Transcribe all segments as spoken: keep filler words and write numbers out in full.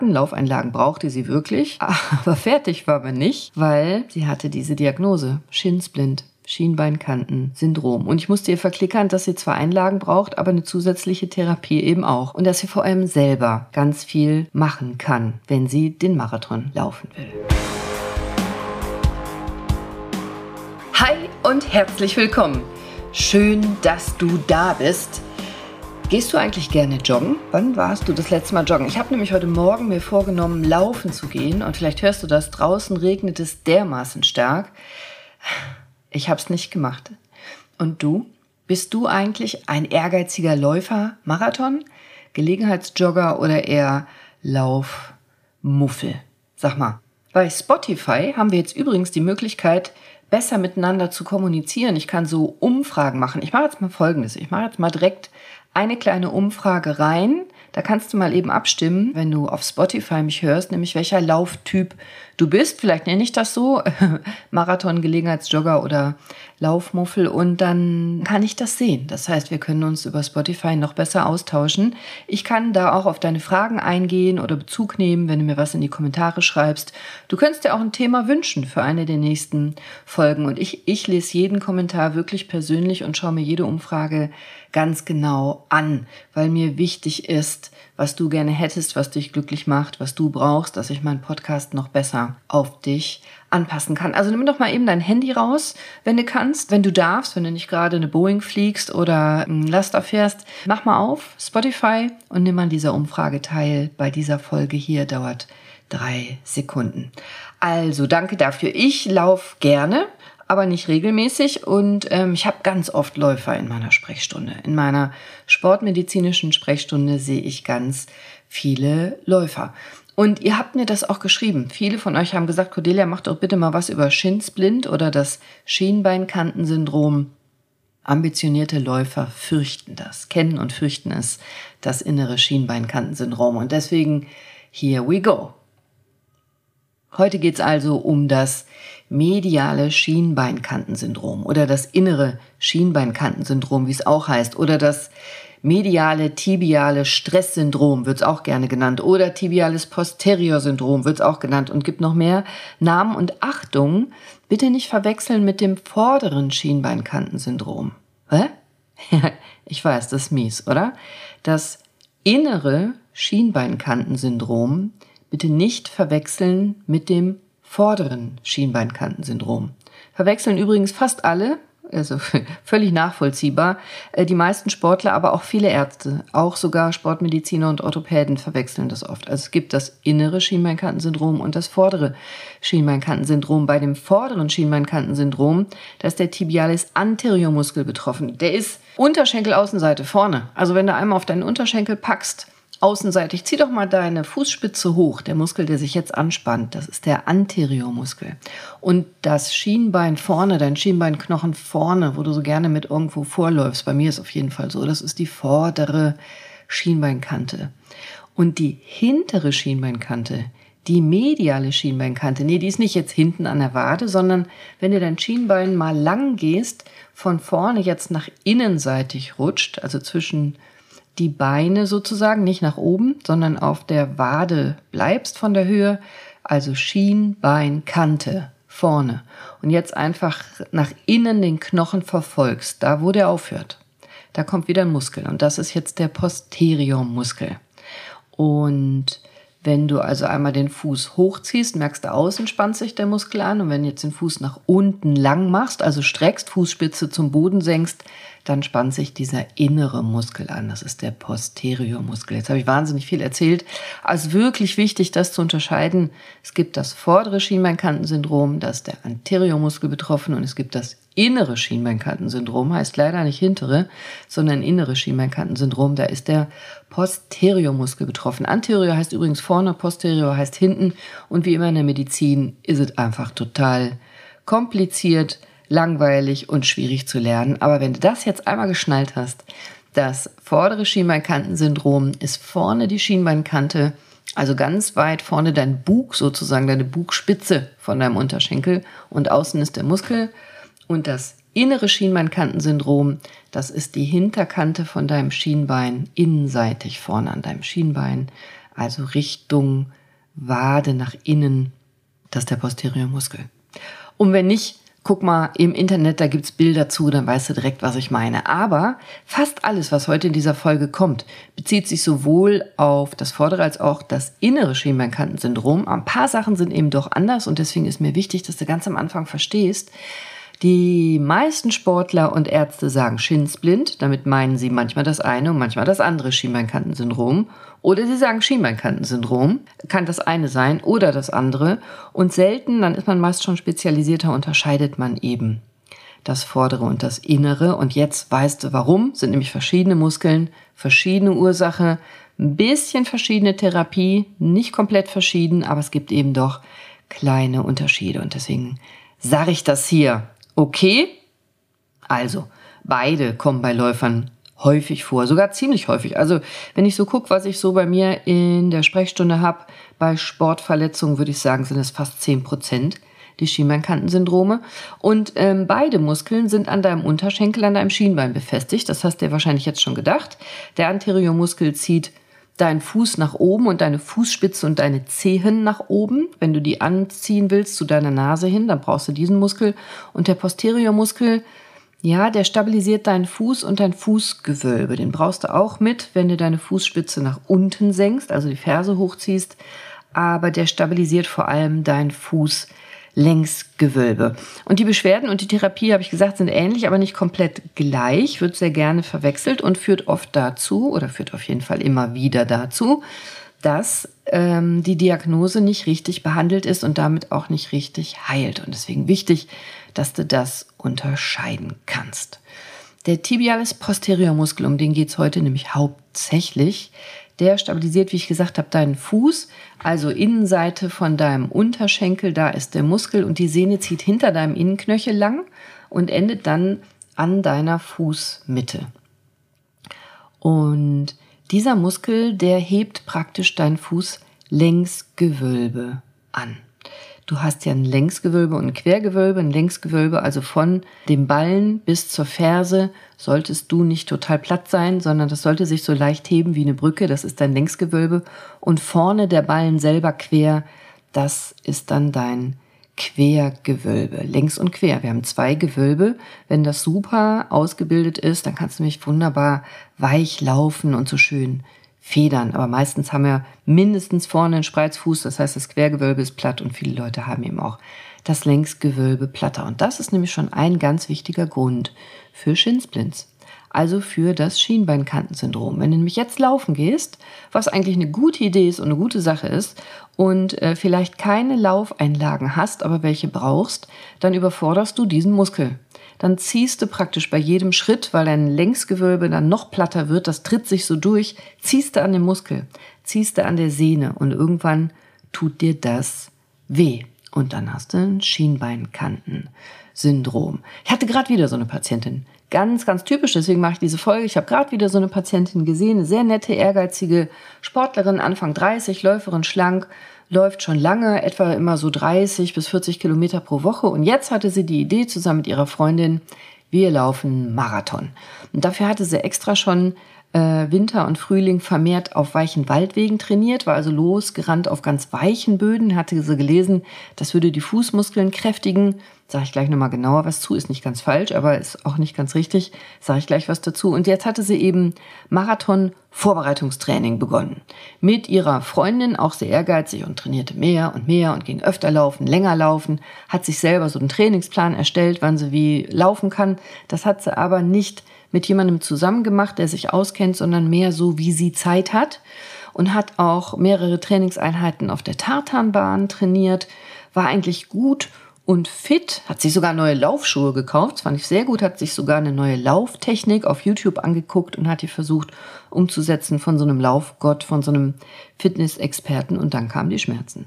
Laufeinlagen brauchte sie wirklich, aber fertig war man nicht, weil sie hatte diese Diagnose, Schinsplint, Schienbeinkanten-Syndrom. Und ich musste ihr verklickern, dass sie zwar Einlagen braucht, aber eine zusätzliche Therapie eben auch. Und dass sie vor allem selber ganz viel machen kann, wenn sie den Marathon laufen will. Hi und herzlich willkommen. Schön, dass du da bist. Gehst du eigentlich gerne joggen? Wann warst du das letzte Mal joggen? Ich habe nämlich heute Morgen mir vorgenommen, laufen zu gehen. Und vielleicht hörst du das, draußen regnet es dermaßen stark. Ich habe es nicht gemacht. Und du? Bist du eigentlich ein ehrgeiziger Läufer, Marathon, Gelegenheitsjogger oder eher Laufmuffel? Sag mal, bei Spotify haben wir jetzt übrigens die Möglichkeit, besser miteinander zu kommunizieren. Ich kann so Umfragen machen. Ich mache jetzt mal Folgendes. Ich mache jetzt mal direkt eine kleine Umfrage rein. Da kannst du mal eben abstimmen, wenn du auf Spotify mich hörst, nämlich welcher Lauftyp du bist. Vielleicht nenne ich das so, Marathon, Gelegenheitsjogger oder Laufmuffel. Und dann kann ich das sehen. Das heißt, wir können uns über Spotify noch besser austauschen. Ich kann da auch auf deine Fragen eingehen oder Bezug nehmen, wenn du mir was in die Kommentare schreibst. Du könntest dir auch ein Thema wünschen für eine der nächsten Folgen. Und ich, ich lese jeden Kommentar wirklich persönlich und schaue mir jede Umfrage ganz genau an, weil mir wichtig ist, was du gerne hättest, was dich glücklich macht, was du brauchst, dass ich meinen Podcast noch besser auf dich anpassen kann. Also nimm doch mal eben dein Handy raus, wenn du kannst, wenn du darfst, wenn du nicht gerade eine Boeing fliegst oder einen Laster fährst. Mach mal auf Spotify und nimm an dieser Umfrage teil. Bei dieser Folge hier dauert drei Sekunden. Also danke dafür. Ich laufe gerne, aber nicht regelmäßig und ähm, ich habe ganz oft Läufer in meiner Sprechstunde. In meiner sportmedizinischen Sprechstunde sehe ich ganz viele Läufer. Und ihr habt mir das auch geschrieben. Viele von euch haben gesagt, Cordelia, mach doch bitte mal was über Schinsplint oder das Schienbeinkantensyndrom. Ambitionierte Läufer fürchten das, kennen und fürchten es, das innere Schienbeinkantensyndrom. Und deswegen, here we go. Heute geht es also um das mediale Schienbeinkantensyndrom oder das innere Schienbeinkantensyndrom, wie es auch heißt, oder das mediale tibiale Stresssyndrom wird es auch gerne genannt oder tibiales Posterior-Syndrom wird es auch genannt und gibt noch mehr Namen. Und Achtung, bitte nicht verwechseln mit dem vorderen Schienbeinkantensyndrom. Hä? Ich weiß, das ist mies, oder? Das innere Schienbeinkantensyndrom bitte nicht verwechseln mit dem vorderen Schienbeinkantensyndrom. Verwechseln übrigens fast alle, also völlig nachvollziehbar. Die meisten Sportler, aber auch viele Ärzte, auch sogar Sportmediziner und Orthopäden verwechseln das oft. Also es gibt das innere Schienbeinkantensyndrom und das vordere Schienbeinkantensyndrom. Bei dem vorderen Schienbeinkantensyndrom, da ist der Tibialis Anteriormuskel betroffen. Der ist Unterschenkelaußenseite vorne. Also wenn du einmal auf deinen Unterschenkel packst, außenseitig, zieh doch mal deine Fußspitze hoch. Der Muskel, der sich jetzt anspannt, das ist der Anteriormuskel. Und das Schienbein vorne, dein Schienbeinknochen vorne, wo du so gerne mit irgendwo vorläufst, bei mir ist auf jeden Fall so, das ist die vordere Schienbeinkante. Und die hintere Schienbeinkante, die mediale Schienbeinkante, nee, die ist nicht jetzt hinten an der Wade, sondern wenn du dein Schienbein mal lang gehst, von vorne jetzt nach innenseitig rutscht, also zwischen die Beine sozusagen, nicht nach oben, sondern auf der Wade bleibst von der Höhe, also Schienbeinkante vorne. Und jetzt einfach nach innen den Knochen verfolgst, da wo der aufhört. Da kommt wieder ein Muskel und das ist jetzt der Posteriormuskel. Und wenn du also einmal den Fuß hochziehst, merkst du, außen spannt sich der Muskel an. Und wenn du jetzt den Fuß nach unten lang machst, also streckst, Fußspitze zum Boden senkst, dann spannt sich dieser innere Muskel an. Das ist der Posteriormuskel. Jetzt habe ich wahnsinnig viel erzählt. Also wirklich wichtig, das zu unterscheiden. Es gibt das vordere Schienbeinkantensyndrom, da ist der Anteriormuskel betroffen und es gibt das innere Schienbeinkantensyndrom, heißt leider nicht hintere, sondern innere Schienbeinkantensyndrom, da ist der Posteriormuskel betroffen. Anterior heißt übrigens vorne, Posterior heißt hinten und wie immer in der Medizin ist es einfach total kompliziert, langweilig und schwierig zu lernen. Aber wenn du das jetzt einmal geschnallt hast, das vordere Schienbeinkantensyndrom ist vorne die Schienbeinkante, also ganz weit vorne dein Bug sozusagen, deine Bugspitze von deinem Unterschenkel und außen ist der Muskel. Und das innere Schienbeinkantensyndrom, das ist die Hinterkante von deinem Schienbein innenseitig vorne an deinem Schienbein. also Richtung Wade nach innen, das ist der Posteriormuskel. Und wenn nicht, guck mal im Internet, da gibt's Bilder zu, dann weißt du direkt, was ich meine. Aber fast alles, was heute in dieser Folge kommt, bezieht sich sowohl auf das vordere als auch das innere Schienbeinkantensyndrom. Ein paar Sachen sind eben doch anders und deswegen ist mir wichtig, dass du ganz am Anfang verstehst, die meisten Sportler und Ärzte sagen Schinsplint, damit meinen sie manchmal das eine und manchmal das andere Schienbeinkantensyndrom. Oder sie sagen Schienbeinkantensyndrom, kann das eine sein oder das andere. Und selten, dann ist man meist schon spezialisierter, unterscheidet man eben das vordere und das innere. Und jetzt weißt du warum, sind nämlich verschiedene Muskeln, verschiedene Ursache, ein bisschen verschiedene Therapie, nicht komplett verschieden, aber es gibt eben doch kleine Unterschiede. Und deswegen sage ich das hier. Okay, also beide kommen bei Läufern häufig vor, sogar ziemlich häufig. Also wenn ich so gucke, was ich so bei mir in der Sprechstunde habe, bei Sportverletzungen würde ich sagen, sind es fast zehn Prozent, die Schienbeinkantensyndrome. Und ähm, beide Muskeln sind an deinem Unterschenkel, an deinem Schienbein befestigt. Das hast du dir wahrscheinlich jetzt schon gedacht. Der Anteriormuskel zieht deinen Fuß nach oben und deine Fußspitze und deine Zehen nach oben. Wenn du die anziehen willst zu deiner Nase hin, dann brauchst du diesen Muskel. Und der Posteriormuskel, ja, der stabilisiert deinen Fuß und dein Fußgewölbe. Den brauchst du auch mit, wenn du deine Fußspitze nach unten senkst, also die Ferse hochziehst. Aber der stabilisiert vor allem dein Fußlängsgewölbe. Und die Beschwerden und die Therapie, habe ich gesagt, sind ähnlich, aber nicht komplett gleich, wird sehr gerne verwechselt und führt oft dazu, oder führt auf jeden Fall immer wieder dazu, dass ähm, die Diagnose nicht richtig behandelt ist und damit auch nicht richtig heilt. Und deswegen wichtig, dass du das unterscheiden kannst. Der Tibialis Posteriormuskel, um den geht es heute nämlich hauptsächlich, der stabilisiert, wie ich gesagt habe, deinen Fuß, also Innenseite von deinem Unterschenkel, da ist der Muskel und die Sehne zieht hinter deinem Innenknöchel lang und endet dann an deiner Fußmitte. Und dieser Muskel, der hebt praktisch dein Fußlängsgewölbe an. Du hast ja ein Längsgewölbe und ein Quergewölbe. Ein Längsgewölbe, also von dem Ballen bis zur Ferse, solltest du nicht total platt sein, sondern das sollte sich so leicht heben wie eine Brücke. Das ist dein Längsgewölbe. Und vorne der Ballen selber quer, das ist dann dein Quergewölbe. Längs und quer. Wir haben zwei Gewölbe. Wenn das super ausgebildet ist, dann kannst du nämlich wunderbar weich laufen und so schön Federn, aber meistens haben wir mindestens vorne einen Spreizfuß, das heißt, das Quergewölbe ist platt und viele Leute haben eben auch das Längsgewölbe platter. Und das ist nämlich schon ein ganz wichtiger Grund für Shinsplints, also für das Schienbeinkantensyndrom. Wenn du nämlich jetzt laufen gehst, was eigentlich eine gute Idee ist und eine gute Sache ist und äh, vielleicht keine Laufeinlagen hast, aber welche brauchst, dann überforderst du diesen Muskel. Dann ziehst du praktisch bei jedem Schritt, weil dein Längsgewölbe dann noch platter wird, das tritt sich so durch, ziehst du an dem Muskel, ziehst du an der Sehne und irgendwann tut dir das weh. Und dann hast du ein Schienbeinkantensyndrom. Ich hatte gerade wieder so eine Patientin, ganz, ganz typisch, deswegen mache ich diese Folge. Ich habe gerade wieder so eine Patientin gesehen, eine sehr nette, ehrgeizige Sportlerin, Anfang dreißig, Läuferin, schlank, läuft schon lange, etwa immer so dreißig bis vierzig Kilometer pro Woche. Und jetzt hatte sie die Idee zusammen mit ihrer Freundin, wir laufen Marathon. Und dafür hatte sie extra schon äh, Winter und Frühling vermehrt auf weichen Waldwegen trainiert, war also losgerannt auf ganz weichen Böden, hatte sie gelesen, das würde die Fußmuskeln kräftigen. Sage ich gleich nochmal genauer was zu, ist nicht ganz falsch, aber ist auch nicht ganz richtig, sage ich gleich was dazu. Und jetzt hatte sie eben Marathon-Vorbereitungstraining begonnen. Mit ihrer Freundin, auch sehr ehrgeizig und trainierte mehr und mehr und ging öfter laufen, länger laufen, hat sich selber so einen Trainingsplan erstellt, wann sie wie laufen kann. Das hat sie aber nicht mit jemandem zusammen gemacht, der sich auskennt, sondern mehr so, wie sie Zeit hat. Und hat auch mehrere Trainingseinheiten auf der Tartanbahn trainiert, war eigentlich gut und fit, hat sich sogar neue Laufschuhe gekauft, das fand ich sehr gut, hat sich sogar eine neue Lauftechnik auf YouTube angeguckt und hat die versucht umzusetzen von so einem Laufgott, von so einem Fitnessexperten und dann kamen die Schmerzen.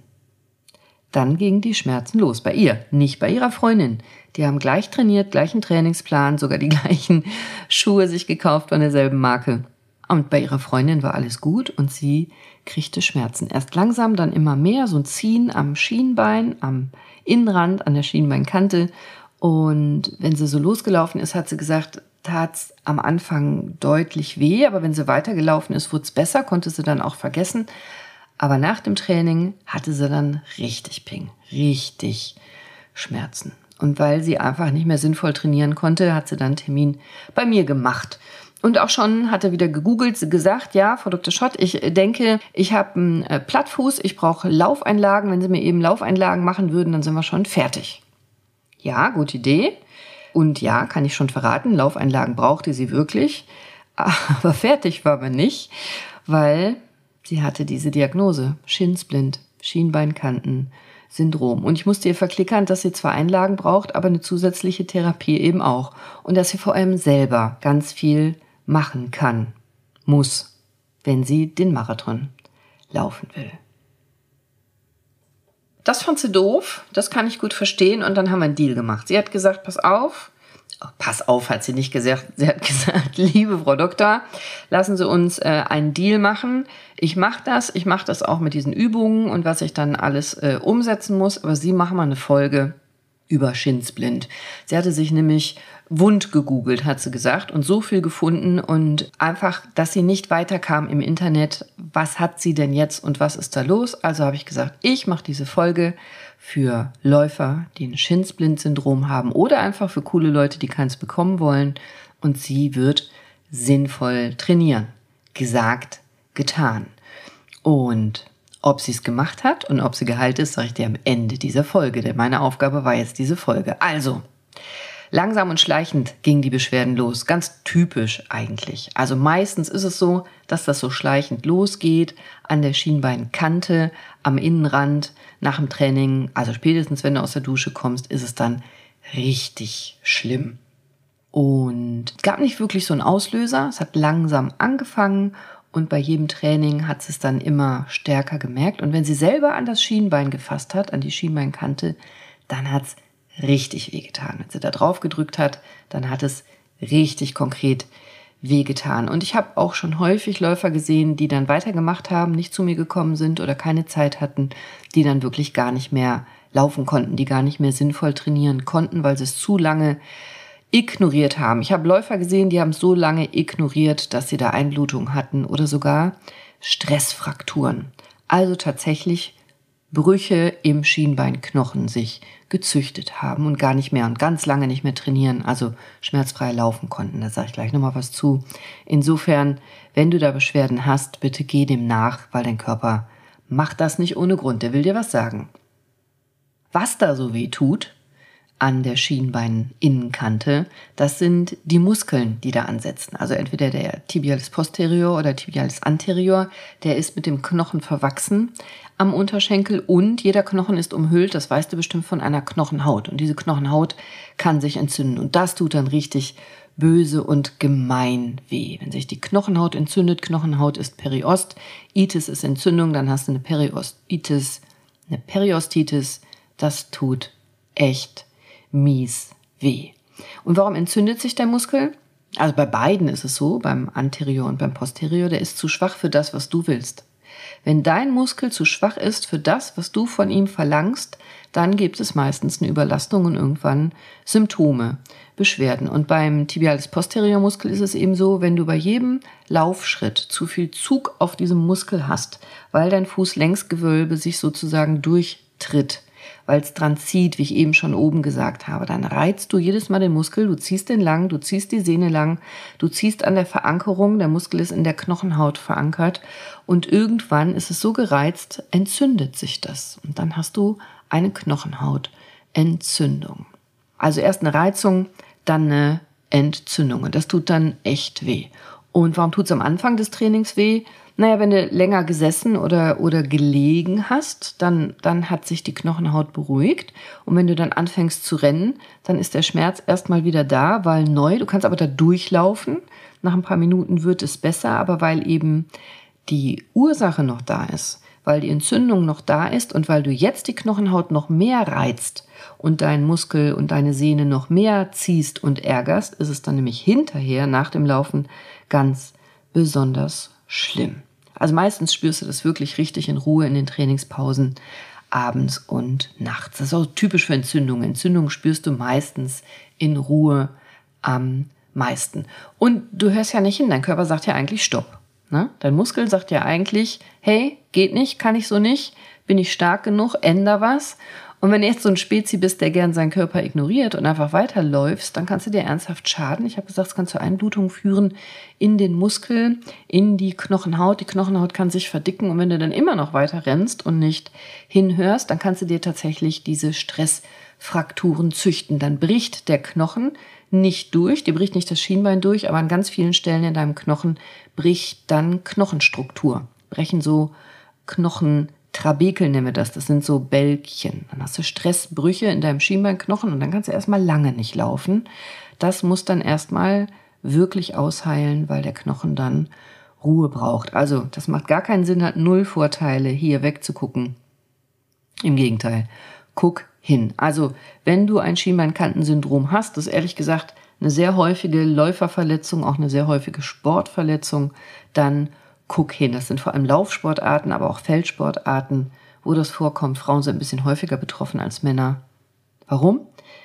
Dann gingen die Schmerzen los, bei ihr, nicht bei ihrer Freundin. Die haben gleich trainiert, gleichen Trainingsplan, sogar die gleichen Schuhe sich gekauft von derselben Marke. Und bei ihrer Freundin war alles gut und sie kriegte Schmerzen. Erst langsam, dann immer mehr, so ein Ziehen am Schienbein, am Innenrand, an der Schienbeinkante. Und wenn sie so losgelaufen ist, hat sie gesagt, tat es am Anfang deutlich weh, aber wenn sie weitergelaufen ist, wurde es besser, konnte sie dann auch vergessen. Aber nach dem Training hatte sie dann richtig Ping, richtig Schmerzen. Und weil sie einfach nicht mehr sinnvoll trainieren konnte, hat sie dann einen Termin bei mir gemacht. Und auch schon hat er wieder gegoogelt, gesagt, ja, Frau Doktor Schott, ich denke, ich habe einen Plattfuß, ich brauche Laufeinlagen. Wenn Sie mir eben Laufeinlagen machen würden, dann sind wir schon fertig. Ja, gute Idee. Und ja, kann ich schon verraten, Laufeinlagen brauchte sie wirklich. Aber fertig war man nicht, weil sie hatte diese Diagnose, Schinsblind, Schienbeinkanten-Syndrom. Und ich musste ihr verklickern, dass sie zwar Einlagen braucht, aber eine zusätzliche Therapie eben auch. Und dass sie vor allem selber ganz viel machen kann, muss, wenn sie den Marathon laufen will. Das fand sie doof, das kann ich gut verstehen. Und dann haben wir einen Deal gemacht. Sie hat gesagt, pass auf, oh, pass auf hat sie nicht gesagt, sie hat gesagt, liebe Frau Doktor, lassen Sie uns äh, einen Deal machen. Ich mache das, ich mache das auch mit diesen Übungen und was ich dann alles äh, umsetzen muss. Aber Sie machen mal eine Folge über Schinsblind. Sie hatte sich nämlich wund gegoogelt, hat sie gesagt, und so viel gefunden und einfach, dass sie nicht weiterkam im Internet. Was hat sie denn jetzt und was ist da los? Also habe ich gesagt, ich mache diese Folge für Läufer, die ein Schinsblind-Syndrom haben oder einfach für coole Leute, die keins bekommen wollen. Und sie wird sinnvoll trainieren. Gesagt, getan. Und ob sie es gemacht hat und ob sie geheilt ist, sage ich dir am Ende dieser Folge. Denn meine Aufgabe war jetzt diese Folge. Also, langsam und schleichend gingen die Beschwerden los. Ganz typisch eigentlich. Also meistens ist es so, dass das so schleichend losgeht, an der Schienbeinkante, am Innenrand, nach dem Training. Also spätestens, wenn du aus der Dusche kommst, ist es dann richtig schlimm. Und es gab nicht wirklich so einen Auslöser. Es hat langsam angefangen. Und bei jedem Training hat sie es dann immer stärker gemerkt. Und wenn sie selber an das Schienbein gefasst hat, an die Schienbeinkante, dann hat es richtig wehgetan. Wenn sie da drauf gedrückt hat, dann hat es richtig konkret wehgetan. Und ich habe auch schon häufig Läufer gesehen, die dann weitergemacht haben, nicht zu mir gekommen sind oder keine Zeit hatten, die dann wirklich gar nicht mehr laufen konnten, die gar nicht mehr sinnvoll trainieren konnten, weil sie es zu lange ignoriert haben. Ich habe Läufer gesehen, die haben so lange ignoriert, dass sie da Einblutung hatten oder sogar Stressfrakturen. Also tatsächlich Brüche im Schienbeinknochen sich gezüchtet haben und gar nicht mehr und ganz lange nicht mehr trainieren, also schmerzfrei laufen konnten. Da sage ich gleich nochmal was zu. Insofern, wenn du da Beschwerden hast, bitte geh dem nach, weil dein Körper macht das nicht ohne Grund. Der will dir was sagen. Was da so weh tut an der Schienbeininnenkante, das sind die Muskeln, die da ansetzen. Also entweder der Tibialis posterior oder Tibialis anterior, der ist mit dem Knochen verwachsen am Unterschenkel und jeder Knochen ist umhüllt, das weißt du bestimmt, von einer Knochenhaut. Und diese Knochenhaut kann sich entzünden und das tut dann richtig böse und gemein weh. Wenn sich die Knochenhaut entzündet, Knochenhaut ist Periost, Itis ist Entzündung, dann hast du eine Periostitis, eine Periostitis, das tut echt mies weh. Und warum entzündet sich der Muskel? Also bei beiden ist es so, beim Anterior und beim Posterior, der ist zu schwach für das, was du willst. Wenn dein Muskel zu schwach ist für das, was du von ihm verlangst, dann gibt es meistens eine Überlastung und irgendwann Symptome, Beschwerden. Und beim Tibialis posterior Muskel ist es eben so, wenn du bei jedem Laufschritt zu viel Zug auf diesem Muskel hast, weil dein Fußlängsgewölbe sich sozusagen durchtritt, weil es dran zieht, wie ich eben schon oben gesagt habe, dann reizt du jedes Mal den Muskel, du ziehst den lang, du ziehst die Sehne lang, du ziehst an der Verankerung, der Muskel ist in der Knochenhaut verankert und irgendwann ist es so gereizt, entzündet sich das und dann hast du eine Knochenhautentzündung. Also erst eine Reizung, dann eine Entzündung und das tut dann echt weh. Und warum tut es am Anfang des Trainings weh? Naja, wenn du länger gesessen oder, oder gelegen hast, dann, dann hat sich die Knochenhaut beruhigt. Und wenn du dann anfängst zu rennen, dann ist der Schmerz erstmal wieder da, weil neu. Du kannst aber da durchlaufen. Nach ein paar Minuten wird es besser, aber weil eben die Ursache noch da ist, weil die Entzündung noch da ist und weil du jetzt die Knochenhaut noch mehr reizt und deinen Muskel und deine Sehne noch mehr ziehst und ärgerst, ist es dann nämlich hinterher nach dem Laufen ganz besonders schlimm. Also meistens spürst du das wirklich richtig in Ruhe in den Trainingspausen, abends und nachts. Das ist auch typisch für Entzündungen. Entzündungen spürst du meistens in Ruhe am meisten. Und du hörst ja nicht hin, dein Körper sagt ja eigentlich Stopp. Ne? Dein Muskel sagt ja eigentlich, hey, geht nicht, kann ich so nicht, bin ich stark genug, änder was. Und wenn du jetzt so ein Spezi bist, der gern seinen Körper ignoriert und einfach weiterläufst, dann kannst du dir ernsthaft schaden. Ich habe gesagt, es kann zu Einblutungen führen in den Muskel, in die Knochenhaut. Die Knochenhaut kann sich verdicken und wenn du dann immer noch weiter rennst und nicht hinhörst, dann kannst du dir tatsächlich diese Stressfrakturen züchten. Dann bricht der Knochen nicht durch, die bricht nicht das Schienbein durch, aber an ganz vielen Stellen in deinem Knochen bricht dann Knochenstruktur. Brechen so Knochen Trabekel nennen wir das, das sind so Bälkchen. Dann hast du Stressbrüche in deinem Schienbeinknochen und dann kannst du erstmal lange nicht laufen. Das muss dann erstmal wirklich ausheilen, weil der Knochen dann Ruhe braucht. Also das macht gar keinen Sinn, hat null Vorteile, hier wegzugucken. Im Gegenteil, guck hin. Also wenn du ein Schienbeinkantensyndrom hast, das ist ehrlich gesagt eine sehr häufige Läuferverletzung, auch eine sehr häufige Sportverletzung, dann guck hin. Das sind vor allem Laufsportarten, aber auch Feldsportarten, wo das vorkommt. Frauen sind ein bisschen häufiger betroffen als Männer. Warum?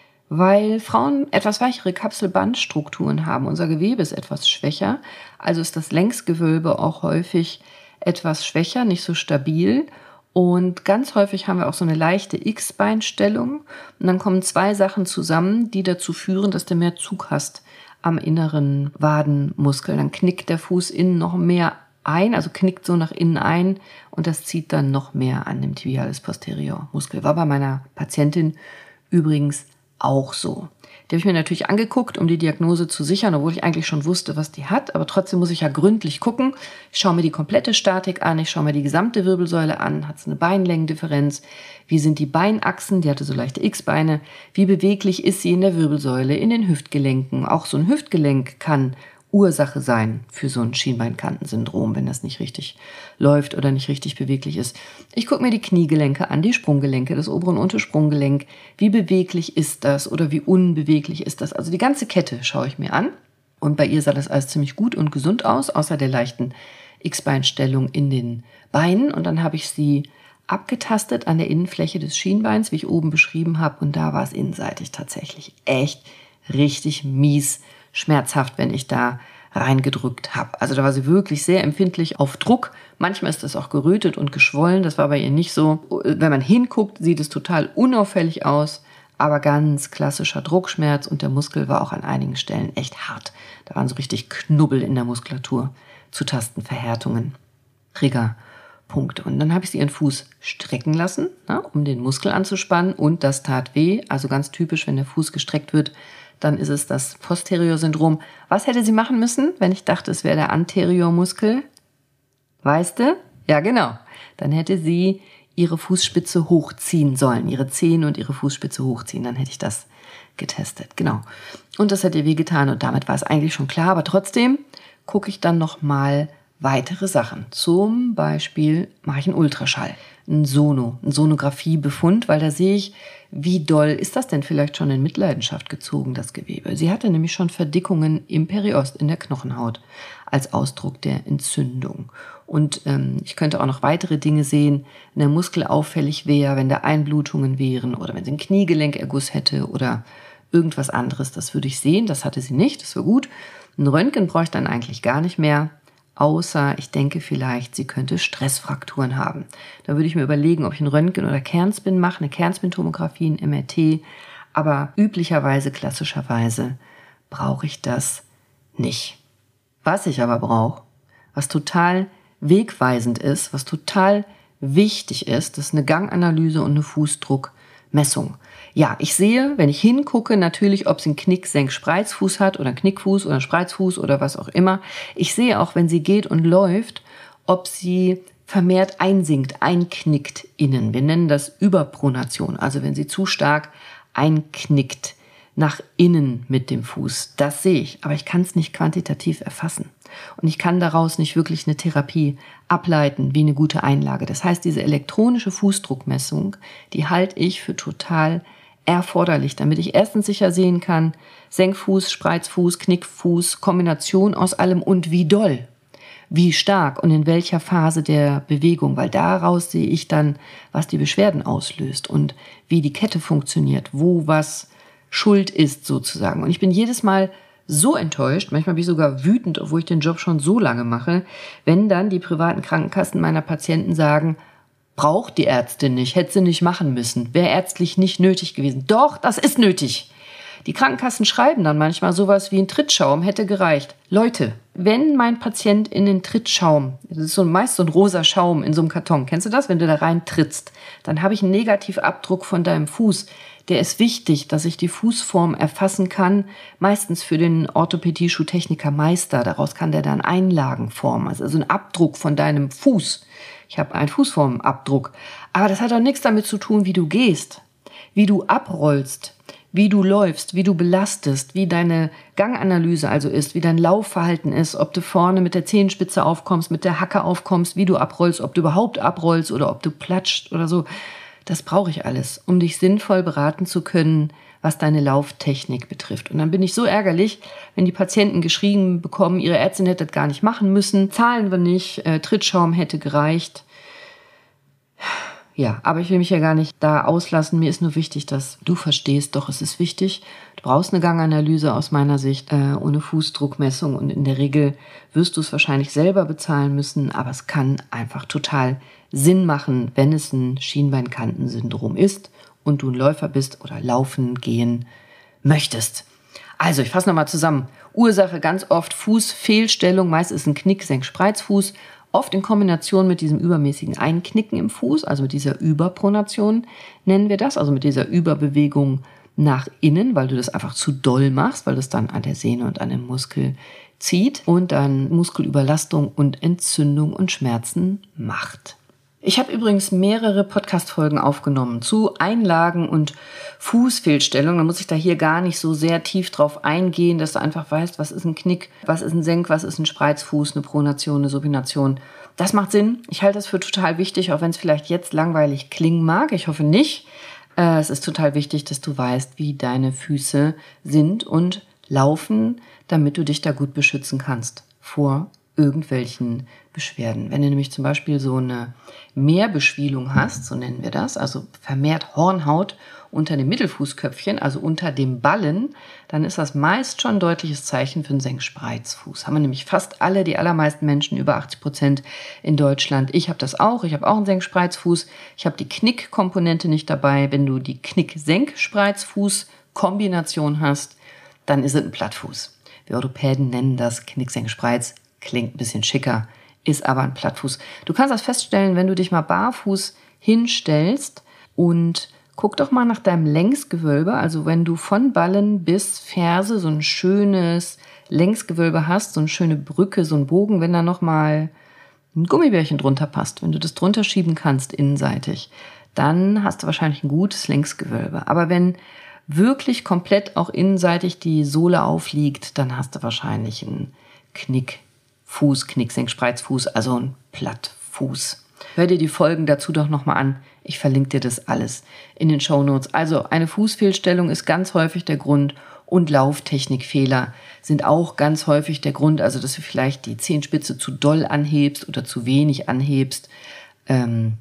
Weil Frauen etwas weichere Kapselbandstrukturen haben. Unser Gewebe ist etwas schwächer, also ist das Längsgewölbe auch häufig etwas schwächer, nicht so stabil. Und ganz häufig haben wir auch so eine leichte X-Beinstellung. Und dann kommen zwei Sachen zusammen, die dazu führen, dass du mehr Zug hast am inneren Wadenmuskel. Dann knickt der Fuß innen noch mehr ein, also knickt so nach innen ein und das zieht dann noch mehr an dem Tibialis posterior Muskel. War bei meiner Patientin übrigens auch so. Die habe ich mir natürlich angeguckt, um die Diagnose zu sichern, obwohl ich eigentlich schon wusste, was die hat. Aber trotzdem muss ich ja gründlich gucken. Ich schaue mir die komplette Statik an, ich schaue mir die gesamte Wirbelsäule an. Hat es eine Beinlängendifferenz? Wie sind die Beinachsen? Die hatte so leichte X-Beine. Wie beweglich ist sie in der Wirbelsäule, in den Hüftgelenken? Auch so ein Hüftgelenk kann Ursache sein für so ein Schienbeinkantensyndrom, wenn das nicht richtig läuft oder nicht richtig beweglich ist. Ich gucke mir die Kniegelenke an, die Sprunggelenke, das obere und untere Sprunggelenk. Wie beweglich ist das oder wie unbeweglich ist das? Also die ganze Kette schaue ich mir an. Und bei ihr sah das alles ziemlich gut und gesund aus, außer der leichten X-Beinstellung in den Beinen. Und dann habe ich sie abgetastet an der Innenfläche des Schienbeins, wie ich oben beschrieben habe. Und da war es innenseitig tatsächlich echt richtig mies schmerzhaft, wenn ich da reingedrückt habe. Also da war sie wirklich sehr empfindlich auf Druck. Manchmal ist das auch gerötet und geschwollen. Das war bei ihr nicht so. Wenn man hinguckt, sieht es total unauffällig aus, aber ganz klassischer Druckschmerz und der Muskel war auch an einigen Stellen echt hart. Da waren so richtig Knubbel in der Muskulatur zu Tastenverhärtungen. Triggerpunkte. Und dann habe ich sie ihren Fuß strecken lassen, na, um den Muskel anzuspannen und das tat weh. Also ganz typisch, wenn der Fuß gestreckt wird, dann ist es das Posterior-Syndrom. Was hätte sie machen müssen, wenn ich dachte, es wäre der Anteriormuskel? Weißt du? Ja, genau. Dann hätte sie ihre Fußspitze hochziehen sollen, ihre Zehen und ihre Fußspitze hochziehen. Dann hätte ich das getestet, genau. Und das hat ihr wehgetan und damit war es eigentlich schon klar. Aber trotzdem gucke ich dann nochmal weitere Sachen. Zum Beispiel mache ich einen Ultraschall, einen Sono, einen Sonographiebefund, weil da sehe ich, wie doll ist das denn vielleicht schon in Mitleidenschaft gezogen, das Gewebe. Sie hatte nämlich schon Verdickungen im Periost, in der Knochenhaut, als Ausdruck der Entzündung. Und ähm, ich könnte auch noch weitere Dinge sehen, wenn der Muskel auffällig wäre, wenn da Einblutungen wären oder wenn sie einen Kniegelenkerguss hätte oder irgendwas anderes. Das würde ich sehen, das hatte sie nicht, das war gut. Ein Röntgen brauche ich dann eigentlich gar nicht mehr. Außer ich denke vielleicht, sie könnte Stressfrakturen haben. Da würde ich mir überlegen, ob ich ein Röntgen oder Kernspin mache, eine Kernspintomographie, ein M R T. Aber üblicherweise, klassischerweise brauche ich das nicht. Was ich aber brauche, was total wegweisend ist, was total wichtig ist, das ist eine Ganganalyse und eine Fußdruckmessung. Ja, ich sehe, wenn ich hingucke, natürlich, ob sie einen Knick-Senk-Spreizfuß hat oder einen Knickfuß oder einen Spreizfuß oder was auch immer. Ich sehe auch, wenn sie geht und läuft, ob sie vermehrt einsinkt, einknickt innen. Wir nennen das Überpronation, also wenn sie zu stark einknickt nach innen mit dem Fuß. Das sehe ich, aber ich kann es nicht quantitativ erfassen. Und ich kann daraus nicht wirklich eine Therapie ableiten, wie eine gute Einlage. Das heißt, diese elektronische Fußdruckmessung, die halte ich für total erforderlich, damit ich erstens sicher sehen kann, Senkfuß, Spreizfuß, Knickfuß, Kombination aus allem und wie doll, wie stark und in welcher Phase der Bewegung, weil daraus sehe ich dann, was die Beschwerden auslöst und wie die Kette funktioniert, wo was Schuld ist sozusagen. Und ich bin jedes Mal so enttäuscht, manchmal bin ich sogar wütend, obwohl ich den Job schon so lange mache, wenn dann die privaten Krankenkassen meiner Patienten sagen, braucht die Ärztin nicht, hätte sie nicht machen müssen, wäre ärztlich nicht nötig gewesen. Doch, das ist nötig. Die Krankenkassen schreiben dann manchmal sowas wie ein Trittschaum hätte gereicht. Leute, wenn mein Patient in den Trittschaum, das ist so meist so ein rosa Schaum in so einem Karton, kennst du das? Wenn du da rein trittst, dann habe ich einen Negativabdruck von deinem Fuß. Der ist wichtig, dass ich die Fußform erfassen kann, meistens für den Orthopädie-Schuhtechniker Meister. Daraus kann der dann Einlagen formen, also ein Abdruck von deinem Fuß. Ich habe einen Fußformabdruck. Aber das hat auch nichts damit zu tun, wie du gehst, wie du abrollst, wie du läufst, wie du belastest, wie deine Ganganalyse also ist, wie dein Laufverhalten ist, ob du vorne mit der Zehenspitze aufkommst, mit der Hacke aufkommst, wie du abrollst, ob du überhaupt abrollst oder ob du platscht oder so. Das brauche ich alles, um dich sinnvoll beraten zu können, was deine Lauftechnik betrifft. Und dann bin ich so ärgerlich, wenn die Patienten geschrieben bekommen, ihre Ärztin hätte das gar nicht machen müssen, zahlen wir nicht, äh, Trittschaum hätte gereicht. Ja, aber ich will mich ja gar nicht da auslassen. Mir ist nur wichtig, dass du verstehst, doch es ist wichtig. Du brauchst eine Ganganalyse aus meiner Sicht äh, ohne Fußdruckmessung und in der Regel wirst du es wahrscheinlich selber bezahlen müssen, aber es kann einfach total Sinn machen, wenn es ein Schienbeinkantensyndrom ist und du ein Läufer bist oder laufen gehen möchtest. Also, ich fasse nochmal zusammen. Ursache ganz oft Fußfehlstellung, meist ist ein Knick, Senk, Spreizfuß. Oft in Kombination mit diesem übermäßigen Einknicken im Fuß, also mit dieser Überpronation nennen wir das, also mit dieser Überbewegung nach innen, weil du das einfach zu doll machst, weil das dann an der Sehne und an dem Muskel zieht und dann Muskelüberlastung und Entzündung und Schmerzen macht. Ich habe übrigens mehrere Podcast-Folgen aufgenommen zu Einlagen und Fußfehlstellung. Da muss ich da hier gar nicht so sehr tief drauf eingehen, dass du einfach weißt, was ist ein Knick, was ist ein Senk, was ist ein Spreizfuß, eine Pronation, eine Supination. Das macht Sinn. Ich halte das für total wichtig, auch wenn es vielleicht jetzt langweilig klingen mag. Ich hoffe nicht. Äh, es ist total wichtig, dass du weißt, wie deine Füße sind und laufen, damit du dich da gut beschützen kannst vor irgendwelchen Beschwerden. Wenn du nämlich zum Beispiel so eine Mehrbeschwielung hast, so nennen wir das, also vermehrt Hornhaut unter dem Mittelfußköpfchen, also unter dem Ballen, dann ist das meist schon ein deutliches Zeichen für einen Senkspreizfuß. Haben wir nämlich fast alle, die allermeisten Menschen, über achtzig Prozent in Deutschland. Ich habe das auch, ich habe auch einen Senkspreizfuß. Ich habe die Knickkomponente nicht dabei. Wenn du die Knick-Senk-Spreizfuß-Kombination hast, dann ist es ein Plattfuß. Wir Orthopäden nennen das Knick-Senk-Spreiz. Klingt ein bisschen schicker, ist aber ein Plattfuß. Du kannst das feststellen, wenn du dich mal barfuß hinstellst und guck doch mal nach deinem Längsgewölbe. Also wenn du von Ballen bis Ferse so ein schönes Längsgewölbe hast, so eine schöne Brücke, so ein Bogen, wenn da nochmal ein Gummibärchen drunter passt, wenn du das drunter schieben kannst innenseitig, dann hast du wahrscheinlich ein gutes Längsgewölbe. Aber wenn wirklich komplett auch innenseitig die Sohle aufliegt, dann hast du wahrscheinlich einen Knick. Fuß, Knick, Senk, Spreizfuß, also ein Plattfuß. Hör dir die Folgen dazu doch nochmal an. Ich verlinke dir das alles in den Shownotes. Also eine Fußfehlstellung ist ganz häufig der Grund und Lauftechnikfehler sind auch ganz häufig der Grund, also dass du vielleicht die Zehenspitze zu doll anhebst oder zu wenig anhebst. Ähm,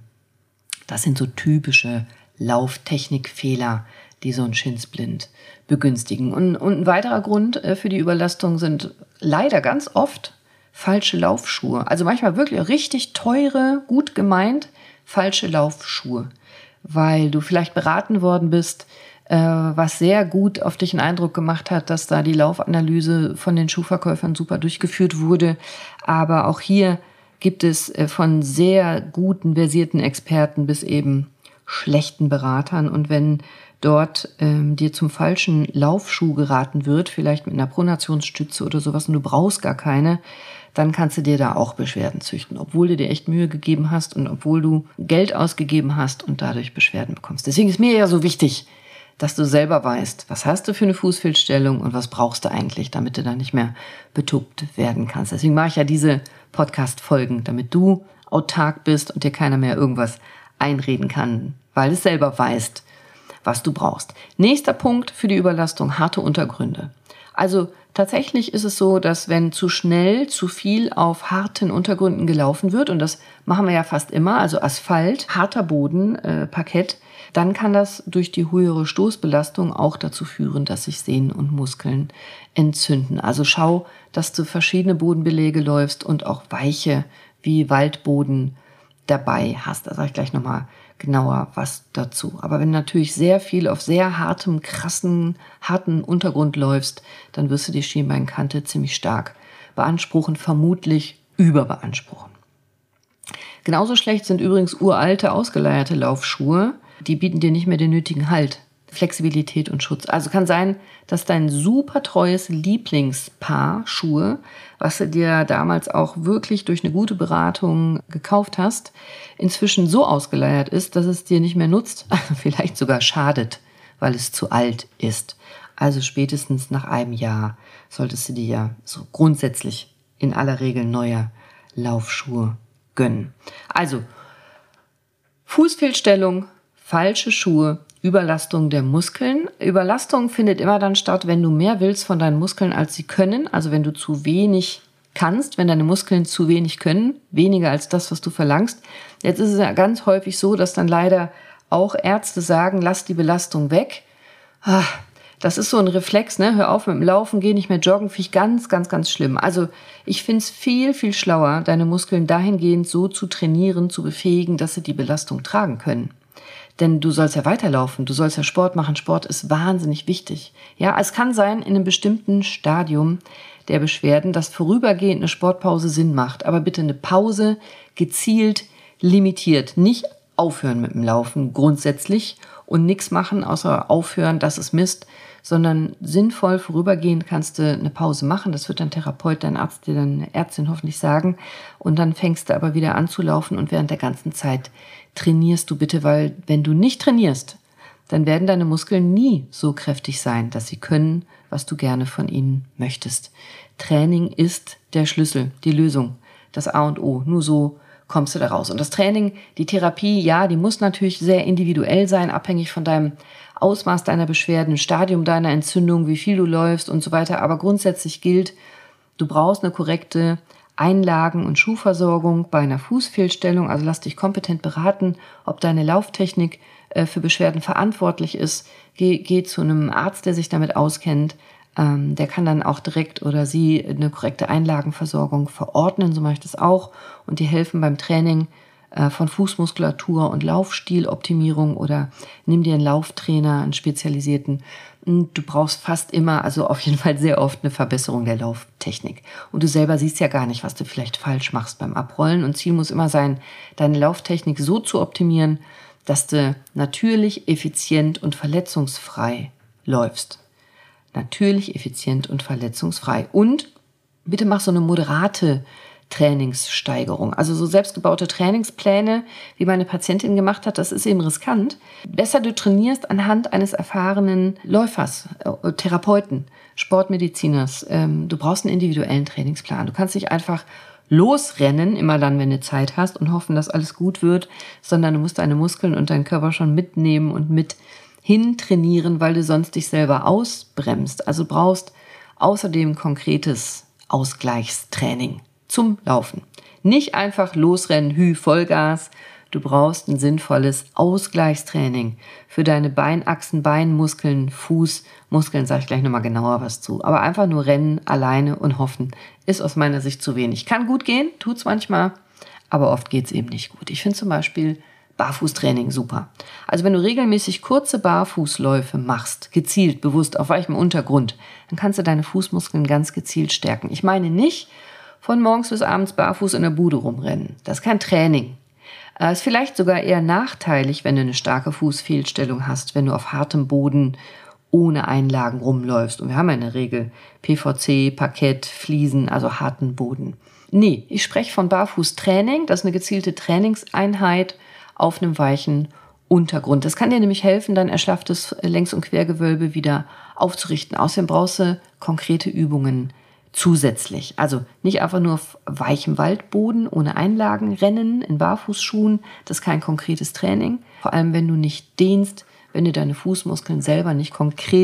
das sind so typische Lauftechnikfehler, die so ein Schinsblind begünstigen. Und, und ein weiterer Grund äh, für die Überlastung sind leider ganz oft falsche Laufschuhe. Also manchmal wirklich richtig teure, gut gemeint, falsche Laufschuhe. Weil du vielleicht beraten worden bist, äh, was sehr gut auf dich einen Eindruck gemacht hat, dass da die Laufanalyse von den Schuhverkäufern super durchgeführt wurde. Aber auch hier gibt es äh, von sehr guten, versierten Experten bis eben schlechten Beratern. Und wenn dort ähm, dir zum falschen Laufschuh geraten wird, vielleicht mit einer Pronationsstütze oder sowas und du brauchst gar keine, dann kannst du dir da auch Beschwerden züchten, obwohl du dir echt Mühe gegeben hast und obwohl du Geld ausgegeben hast und dadurch Beschwerden bekommst. Deswegen ist mir ja so wichtig, dass du selber weißt, was hast du für eine Fußfehlstellung und was brauchst du eigentlich, damit du da nicht mehr betuppt werden kannst. Deswegen mache ich ja diese Podcast-Folgen, damit du autark bist und dir keiner mehr irgendwas einreden kann, weil du selber weißt, was du brauchst. Nächster Punkt für die Überlastung, harte Untergründe. Also Tatsächlich ist es so, dass wenn zu schnell zu viel auf harten Untergründen gelaufen wird, und das machen wir ja fast immer, also Asphalt, harter Boden, äh, Parkett, dann kann das durch die höhere Stoßbelastung auch dazu führen, dass sich Sehnen und Muskeln entzünden. Also schau, dass du verschiedene Bodenbelege läufst und auch weiche wie Waldboden dabei hast. Da sage ich gleich nochmal genauer was dazu. Aber wenn du natürlich sehr viel auf sehr hartem, krassen, harten Untergrund läufst, dann wirst du die Schienbeinkante ziemlich stark beanspruchen, vermutlich überbeanspruchen. Genauso schlecht sind übrigens uralte, ausgeleierte Laufschuhe. Die bieten dir nicht mehr den nötigen Halt, Flexibilität und Schutz. Also kann sein, dass dein super treues Lieblingspaar Schuhe, was du dir damals auch wirklich durch eine gute Beratung gekauft hast, inzwischen so ausgeleiert ist, dass es dir nicht mehr nutzt, also vielleicht sogar schadet, weil es zu alt ist. Also spätestens nach einem Jahr solltest du dir ja so grundsätzlich in aller Regel neue Laufschuhe gönnen. Also Fußfehlstellung, falsche Schuhe, Überlastung der Muskeln. Überlastung findet immer dann statt, wenn du mehr willst von deinen Muskeln, als sie können. Also wenn du zu wenig kannst, wenn deine Muskeln zu wenig können, weniger als das, was du verlangst. Jetzt ist es ja ganz häufig so, dass dann leider auch Ärzte sagen, lass die Belastung weg. Das ist so ein Reflex, ne? Hör auf mit dem Laufen, geh nicht mehr joggen, finde ich ganz, ganz, ganz schlimm. Also ich finde es viel, viel schlauer, deine Muskeln dahingehend so zu trainieren, zu befähigen, dass sie die Belastung tragen können. Denn du sollst ja weiterlaufen, du sollst ja Sport machen. Sport ist wahnsinnig wichtig. Ja, es kann sein, in einem bestimmten Stadium der Beschwerden, dass vorübergehend eine Sportpause Sinn macht. Aber bitte eine Pause gezielt, limitiert. Nicht aufhören mit dem Laufen grundsätzlich und nichts machen, außer aufhören, das ist Mist, sondern sinnvoll vorübergehend kannst du eine Pause machen. Das wird dein Therapeut, dein Arzt, dir deine Ärztin hoffentlich sagen. Und dann fängst du aber wieder an zu laufen und während der ganzen Zeit trainierst du bitte, weil wenn du nicht trainierst, dann werden deine Muskeln nie so kräftig sein, dass sie können, was du gerne von ihnen möchtest. Training ist der Schlüssel, die Lösung, das A und O. Nur so kommst du da raus. Und das Training, die Therapie, ja, die muss natürlich sehr individuell sein, abhängig von deinem Ausmaß deiner Beschwerden, Stadium deiner Entzündung, wie viel du läufst und so weiter. Aber grundsätzlich gilt, du brauchst eine korrekte Einlagen- und Schuhversorgung bei einer Fußfehlstellung. Also lass dich kompetent beraten, ob deine Lauftechnik äh, für Beschwerden verantwortlich ist. Geh, geh zu einem Arzt, der sich damit auskennt. Ähm, der kann dann auch direkt oder sie eine korrekte Einlagenversorgung verordnen. So mache ich das auch. Und dir helfen beim Training äh, von Fußmuskulatur und Laufstiloptimierung oder nimm dir einen Lauftrainer, einen spezialisierten. Du brauchst fast immer, also auf jeden Fall sehr oft, eine Verbesserung der Lauftechnik. Und du selber siehst ja gar nicht, was du vielleicht falsch machst beim Abrollen. Und Ziel muss immer sein, deine Lauftechnik so zu optimieren, dass du natürlich, effizient und verletzungsfrei läufst. Natürlich, effizient und verletzungsfrei. Und bitte mach so eine moderate Trainingssteigerung. Also so selbstgebaute Trainingspläne, wie meine Patientin gemacht hat, das ist eben riskant. Besser du trainierst anhand eines erfahrenen Läufers, äh, Therapeuten, Sportmediziners. Ähm, du brauchst einen individuellen Trainingsplan. Du kannst nicht einfach losrennen, immer dann, wenn du Zeit hast und hoffen, dass alles gut wird, sondern du musst deine Muskeln und deinen Körper schon mitnehmen und mit hintrainieren, weil du sonst dich selber ausbremst. Also brauchst außerdem konkretes Ausgleichstraining zum Laufen. Nicht einfach losrennen, hü, Vollgas. Du brauchst ein sinnvolles Ausgleichstraining für deine Beinachsen, Beinmuskeln, Fußmuskeln, sage ich gleich nochmal genauer was zu. Aber einfach nur rennen, alleine und hoffen, ist aus meiner Sicht zu wenig. Kann gut gehen, tut's manchmal, aber oft geht's eben nicht gut. Ich finde zum Beispiel Barfußtraining super. Also wenn du regelmäßig kurze Barfußläufe machst, gezielt, bewusst, auf weichem Untergrund, dann kannst du deine Fußmuskeln ganz gezielt stärken. Ich meine nicht von morgens bis abends barfuß in der Bude rumrennen. Das ist kein Training. Äh, ist vielleicht sogar eher nachteilig, wenn du eine starke Fußfehlstellung hast, wenn du auf hartem Boden ohne Einlagen rumläufst. Und wir haben ja in der Regel P V C, Parkett, Fliesen, also harten Boden. Nee, ich spreche von Barfußtraining. Das ist eine gezielte Trainingseinheit auf einem weichen Untergrund. Das kann dir nämlich helfen, dein erschlafftes Längs- und Quergewölbe wieder aufzurichten. Außerdem brauchst du konkrete Übungen zusätzlich. Also nicht einfach nur auf weichem Waldboden ohne Einlagen rennen in Barfußschuhen. Das ist kein konkretes Training. Vor allem, wenn du nicht dehnst, wenn du deine Fußmuskeln selber nicht konkret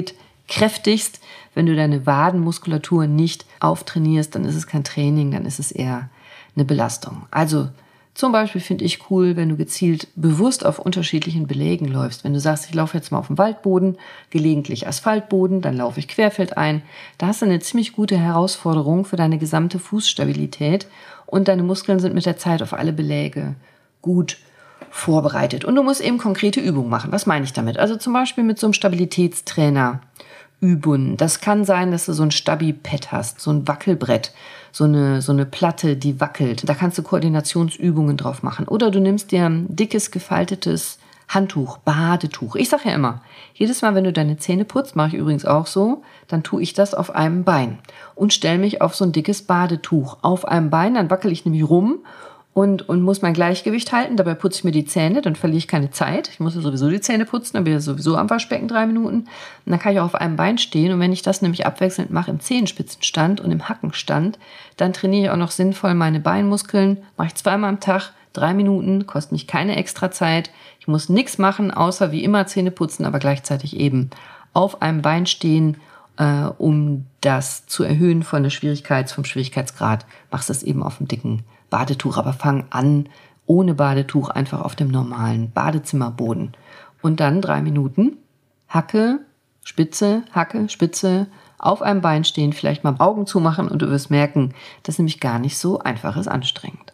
kräftigst. Wenn du deine Wadenmuskulatur nicht auftrainierst, dann ist es kein Training, dann ist es eher eine Belastung. Also zum Beispiel finde ich cool, wenn du gezielt bewusst auf unterschiedlichen Belägen läufst. Wenn du sagst, ich laufe jetzt mal auf dem Waldboden, gelegentlich Asphaltboden, dann laufe ich querfeldein. Da hast du eine ziemlich gute Herausforderung für deine gesamte Fußstabilität und deine Muskeln sind mit der Zeit auf alle Beläge gut vorbereitet. Und du musst eben konkrete Übungen machen. Was meine ich damit? Also zum Beispiel mit so einem Stabilitätstrainer Übungen. Das kann sein, dass du so ein Stabi-Pad hast, so ein Wackelbrett, so eine, so eine Platte, die wackelt. Da kannst du Koordinationsübungen drauf machen. Oder du nimmst dir ein dickes, gefaltetes Handtuch, Badetuch. Ich sage ja immer, jedes Mal, wenn du deine Zähne putzt, mache ich übrigens auch so, dann tue ich das auf einem Bein und stelle mich auf so ein dickes Badetuch auf einem Bein. Dann wackel ich nämlich rum und, und muss mein Gleichgewicht halten. Dabei putze ich mir die Zähne, dann verliere ich keine Zeit. Ich muss ja sowieso die Zähne putzen, dann bin ich sowieso am Waschbecken drei Minuten. Und dann kann ich auch auf einem Bein stehen. Und wenn ich das nämlich abwechselnd mache im Zehenspitzenstand und im Hackenstand, dann trainiere ich auch noch sinnvoll meine Beinmuskeln. Mache ich zweimal am Tag, drei Minuten, kostet mich keine extra Zeit. Ich muss nichts machen, außer wie immer Zähne putzen, aber gleichzeitig eben auf einem Bein stehen, äh, um das zu erhöhen von der Schwierigkeits, vom Schwierigkeitsgrad. Machst das eben auf dem dicken Badetuch, aber fang an ohne Badetuch, einfach auf dem normalen Badezimmerboden. Und dann drei Minuten Hacke, Spitze, Hacke, Spitze, auf einem Bein stehen, vielleicht mal Augen zumachen und du wirst merken, das ist nämlich gar nicht so einfach, ist anstrengend.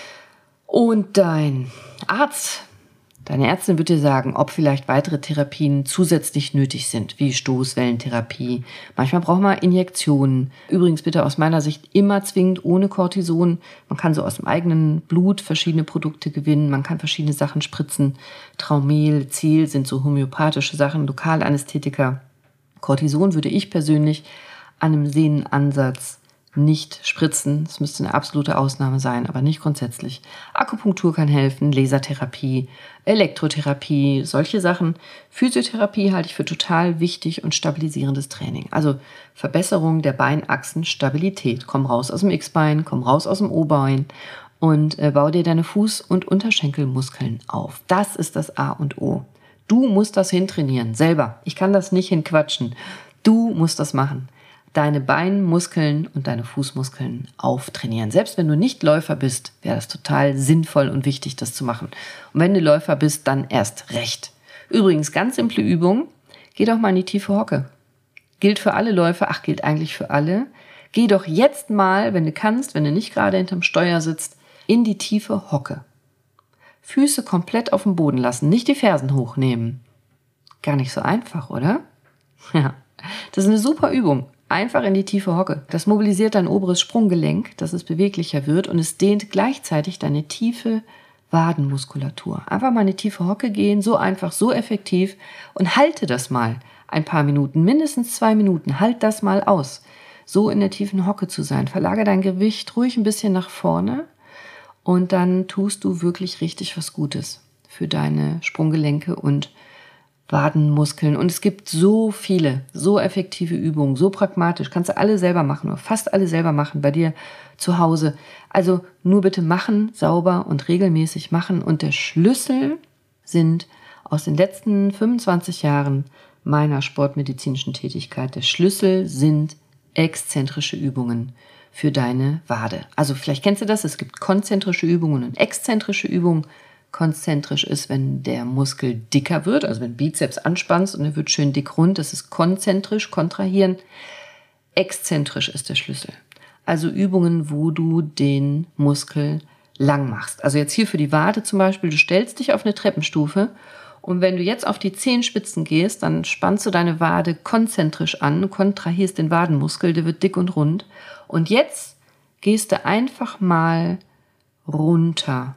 Und dein Arzt, deine Ärztin wird dir sagen, ob vielleicht weitere Therapien zusätzlich nötig sind, wie Stoßwellentherapie. Manchmal braucht man Injektionen. Übrigens bitte aus meiner Sicht immer zwingend ohne Cortison. Man kann so aus dem eigenen Blut verschiedene Produkte gewinnen. Man kann verschiedene Sachen spritzen. Traumel, Ziel sind so homöopathische Sachen, Lokalanästhetika. Cortison würde ich persönlich an einem Sehnenansatz nicht spritzen. Das müsste eine absolute Ausnahme sein, aber nicht grundsätzlich. Akupunktur kann helfen, Lasertherapie, Elektrotherapie, solche Sachen. Physiotherapie halte ich für total wichtig und stabilisierendes Training. Also Verbesserung der Beinachsenstabilität. Komm raus aus dem X-Bein, komm raus aus dem O-Bein und äh, bau dir deine Fuß- und Unterschenkelmuskeln auf. Das ist das A und O. Du musst das hintrainieren, selber. Ich kann das nicht hinquatschen. Du musst das machen. Deine Beinmuskeln und deine Fußmuskeln auftrainieren. Selbst wenn du nicht Läufer bist, wäre das total sinnvoll und wichtig, das zu machen. Und wenn du Läufer bist, dann erst recht. Übrigens, ganz simple Übung, geh doch mal in die tiefe Hocke. Gilt für alle Läufer, ach, gilt eigentlich für alle. Geh doch jetzt mal, wenn du kannst, wenn du nicht gerade hinterm Steuer sitzt, in die tiefe Hocke. Füße komplett auf dem Boden lassen, nicht die Fersen hochnehmen. Gar nicht so einfach, oder? Ja, das ist eine super Übung. Einfach in die tiefe Hocke. Das mobilisiert dein oberes Sprunggelenk, dass es beweglicher wird und es dehnt gleichzeitig deine tiefe Wadenmuskulatur. Einfach mal in die tiefe Hocke gehen, so einfach, so effektiv und halte das mal ein paar Minuten, mindestens zwei Minuten. Halt das mal aus, so in der tiefen Hocke zu sein. Verlagere dein Gewicht ruhig ein bisschen nach vorne und dann tust du wirklich richtig was Gutes für deine Sprunggelenke und Wadenmuskeln. Und es gibt so viele, so effektive Übungen, so pragmatisch. Kannst du alle selber machen oder fast alle selber machen bei dir zu Hause. Also nur bitte machen, sauber und regelmäßig machen. Und der Schlüssel sind aus den letzten fünfundzwanzig Jahren meiner sportmedizinischen Tätigkeit, der Schlüssel sind exzentrische Übungen für deine Wade. Also vielleicht kennst du das, es gibt konzentrische Übungen und exzentrische Übungen. Konzentrisch ist, wenn der Muskel dicker wird, also wenn Bizeps anspannst und er wird schön dick rund, das ist konzentrisch, kontrahieren. Exzentrisch ist der Schlüssel. Also Übungen, wo du den Muskel lang machst. Also jetzt hier für die Wade zum Beispiel, du stellst dich auf eine Treppenstufe und wenn du jetzt auf die Zehenspitzen gehst, dann spannst du deine Wade konzentrisch an, kontrahierst den Wadenmuskel, der wird dick und rund. Und jetzt gehst du einfach mal runter.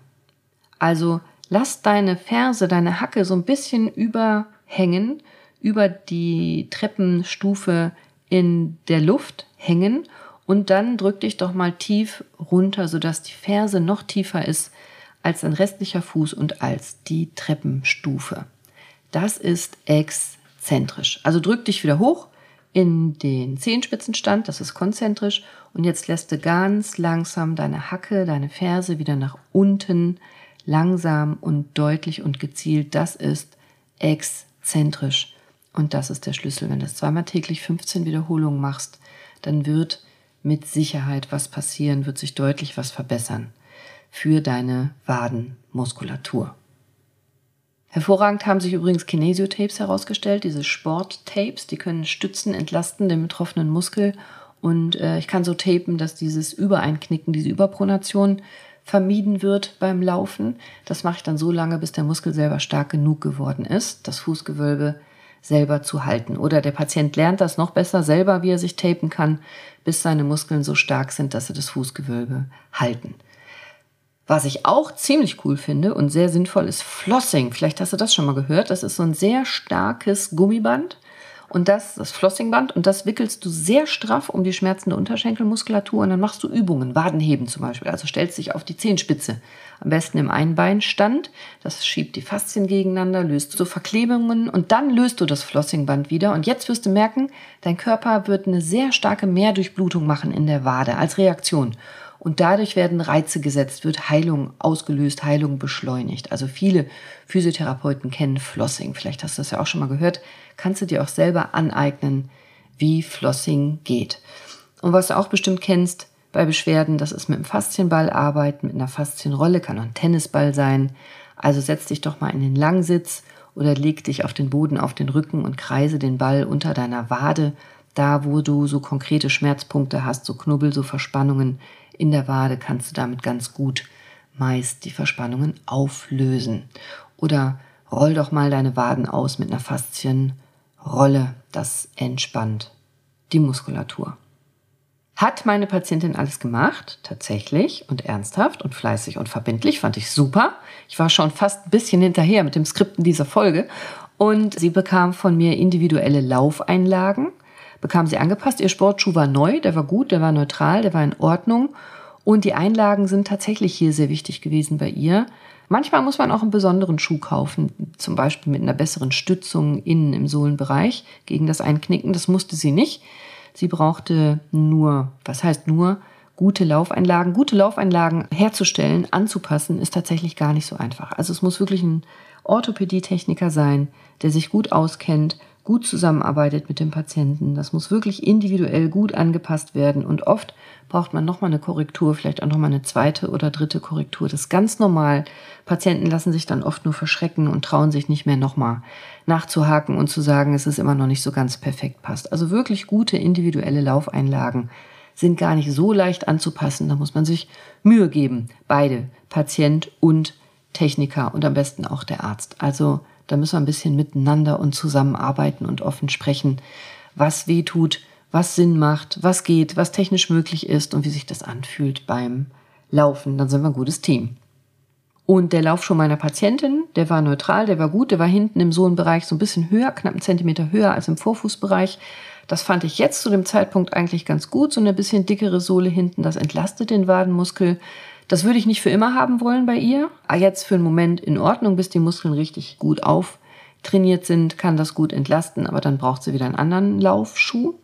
Also lass deine Ferse, deine Hacke so ein bisschen überhängen, über die Treppenstufe in der Luft hängen und dann drück dich doch mal tief runter, sodass die Ferse noch tiefer ist als dein restlicher Fuß und als die Treppenstufe. Das ist exzentrisch. Also drück dich wieder hoch in den Zehenspitzenstand, das ist konzentrisch und jetzt lässt du ganz langsam deine Hacke, deine Ferse wieder nach unten langsam und deutlich und gezielt, das ist exzentrisch. Und das ist der Schlüssel. Wenn du das zweimal täglich fünfzehn Wiederholungen machst, dann wird mit Sicherheit was passieren, wird sich deutlich was verbessern für deine Wadenmuskulatur. Hervorragend haben sich übrigens Kinesiotapes herausgestellt, diese Sporttapes, die können stützen, entlasten den betroffenen Muskel und äh, ich kann so tapen, dass dieses Übereinknicken, diese Überpronation vermieden wird beim Laufen. Das mache ich dann so lange, bis der Muskel selber stark genug geworden ist, das Fußgewölbe selber zu halten. Oder der Patient lernt das noch besser selber, wie er sich tapen kann, bis seine Muskeln so stark sind, dass sie das Fußgewölbe halten. Was ich auch ziemlich cool finde und sehr sinnvoll ist Flossing. Vielleicht hast du das schon mal gehört. Das ist so ein sehr starkes Gummiband und das, das Flossingband, und das wickelst du sehr straff um die schmerzende Unterschenkelmuskulatur und dann machst du Übungen, Wadenheben zum Beispiel. Also stellst dich auf die Zehenspitze, am besten im Einbeinstand. Das schiebt die Faszien gegeneinander, löst so Verklebungen und dann löst du das Flossingband wieder. Und jetzt wirst du merken, dein Körper wird eine sehr starke Mehrdurchblutung machen in der Wade als Reaktion. Und dadurch werden Reize gesetzt, wird Heilung ausgelöst, Heilung beschleunigt. Also viele Physiotherapeuten kennen Flossing. Vielleicht hast du das ja auch schon mal gehört. Kannst du dir auch selber aneignen, wie Flossing geht. Und was du auch bestimmt kennst bei Beschwerden, das ist mit einem Faszienball arbeiten, mit einer Faszienrolle, kann auch ein Tennisball sein. Also setz dich doch mal in den Langsitz oder leg dich auf den Boden, auf den Rücken und kreise den Ball unter deiner Wade, da wo du so konkrete Schmerzpunkte hast, so Knubbel, so Verspannungen in der Wade, kannst du damit ganz gut meist die Verspannungen auflösen. Oder roll doch mal deine Waden aus mit einer Faszienrolle. Das entspannt die Muskulatur. Hat meine Patientin alles gemacht, tatsächlich und ernsthaft und fleißig und verbindlich, fand ich super. Ich war schon fast ein bisschen hinterher mit dem Skripten dieser Folge und sie bekam von mir individuelle Laufeinlagen, bekam sie angepasst. Ihr Sportschuh war neu, der war gut, der war neutral, der war in Ordnung. Und die Einlagen sind tatsächlich hier sehr wichtig gewesen bei ihr. Manchmal muss man auch einen besonderen Schuh kaufen, zum Beispiel mit einer besseren Stützung innen im Sohlenbereich gegen das Einknicken. Das musste sie nicht. Sie brauchte nur, was heißt nur, gute Laufeinlagen. Gute Laufeinlagen herzustellen, anzupassen, ist tatsächlich gar nicht so einfach. Also es muss wirklich ein Orthopädietechniker sein, der sich gut auskennt, gut zusammenarbeitet mit dem Patienten. Das muss wirklich individuell gut angepasst werden und oft braucht man nochmal eine Korrektur, vielleicht auch nochmal eine zweite oder dritte Korrektur. Das ist ganz normal. Patienten lassen sich dann oft nur verschrecken und trauen sich nicht mehr nochmal nachzuhaken und zu sagen, es ist immer noch nicht so ganz perfekt passt. Also wirklich gute individuelle Laufeinlagen sind gar nicht so leicht anzupassen. Da muss man sich Mühe geben. Beide, Patient und Techniker und am besten auch der Arzt. Also da müssen wir ein bisschen miteinander und zusammenarbeiten und offen sprechen, was weh tut, was Sinn macht, was geht, was technisch möglich ist und wie sich das anfühlt beim Laufen. Dann sind wir ein gutes Team. Und der Laufschuh meiner Patientin, der war neutral, der war gut, der war hinten im Sohlenbereich so ein bisschen höher, knapp einen Zentimeter höher als im Vorfußbereich. Das fand ich jetzt zu dem Zeitpunkt eigentlich ganz gut, so eine bisschen dickere Sohle hinten, das entlastet den Wadenmuskel. Das würde ich nicht für immer haben wollen bei ihr. Aber jetzt für einen Moment in Ordnung, bis die Muskeln richtig gut auftrainiert sind, kann das gut entlasten, aber dann braucht sie wieder einen anderen Laufschuh.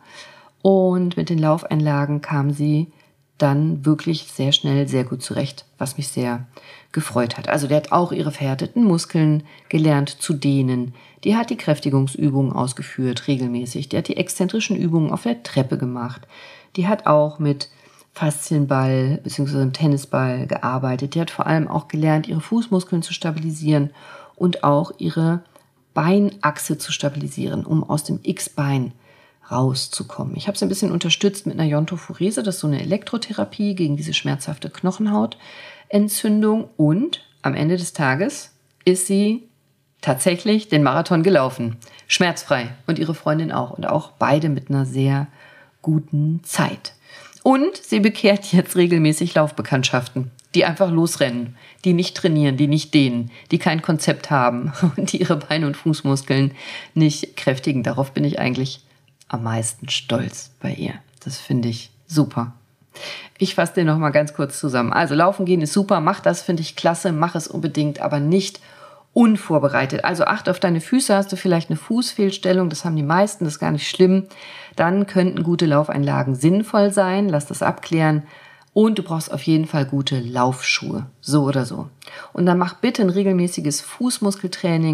Und mit den Laufeinlagen kam sie dann wirklich sehr schnell sehr gut zurecht, was mich sehr gefreut hat. Also der hat auch ihre verhärteten Muskeln gelernt zu dehnen. Die hat die Kräftigungsübungen ausgeführt regelmäßig. Die hat die exzentrischen Übungen auf der Treppe gemacht. Die hat auch mit Faszienball bzw. einem Tennisball gearbeitet. Die hat vor allem auch gelernt, ihre Fußmuskeln zu stabilisieren und auch ihre Beinachse zu stabilisieren, um aus dem X-Bein rauszukommen. Ich habe sie ein bisschen unterstützt mit einer Iontophorese, das ist so eine Elektrotherapie gegen diese schmerzhafte Knochenhautentzündung. Und am Ende des Tages ist sie tatsächlich den Marathon gelaufen. Schmerzfrei. Und ihre Freundin auch. Und auch beide mit einer sehr guten Zeit. Und sie bekehrt jetzt regelmäßig Laufbekanntschaften, die einfach losrennen, die nicht trainieren, die nicht dehnen, die kein Konzept haben und die ihre Beine- und Fußmuskeln nicht kräftigen. Darauf bin ich eigentlich am meisten stolz bei ihr. Das finde ich super. Ich fasse dir noch mal ganz kurz zusammen. Also laufen gehen ist super, mach das, finde ich klasse, mach es unbedingt, aber nicht unvorbereitet. Also achte auf deine Füße, hast du vielleicht eine Fußfehlstellung, das haben die meisten, das ist gar nicht schlimm. Dann könnten gute Laufeinlagen sinnvoll sein, lass das abklären. Und du brauchst auf jeden Fall gute Laufschuhe, so oder so. Und dann mach bitte ein regelmäßiges Fußmuskeltraining.